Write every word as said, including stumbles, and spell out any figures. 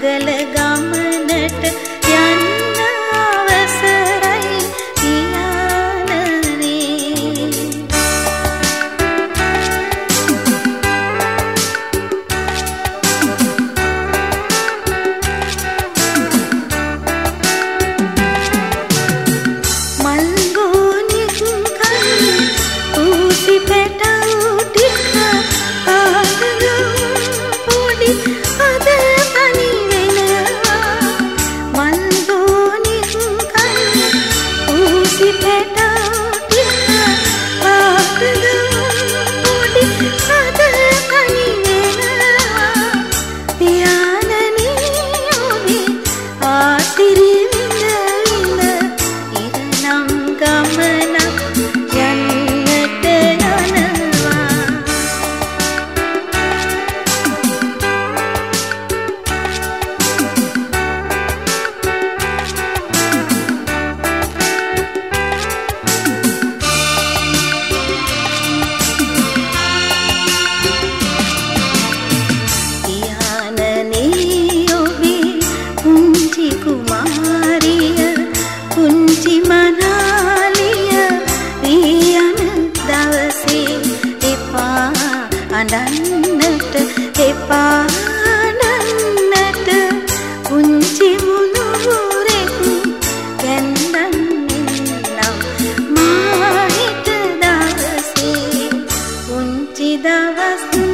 මංගල ගමනට යන්න අවසරයි පියාණනේ. මල්ගෝනික් කන් ඌසි පැටවු ටික ආදගම් පොඩි අද තනි වෙනවා. මල්ගෝනික් කන් ඌසි පැටවු ටික ආදගම් පොඩි අද තනි වෙනවා. පියාණනේ ඔබේ ආසිරි විඳ විඳ ඉරනම් ගමනක් යන්නට යනවා. පියාණනේ ඔබේ පුංචි කුමාරිය පුංචි මනාලිය වී යන දවසේ එපා අඬන්නට එපා අඬන්නට පුංචි මුණුබුරෙක් ගැන්දන්නෙන්නම් මා හිට දවසේ පුංචි දවස්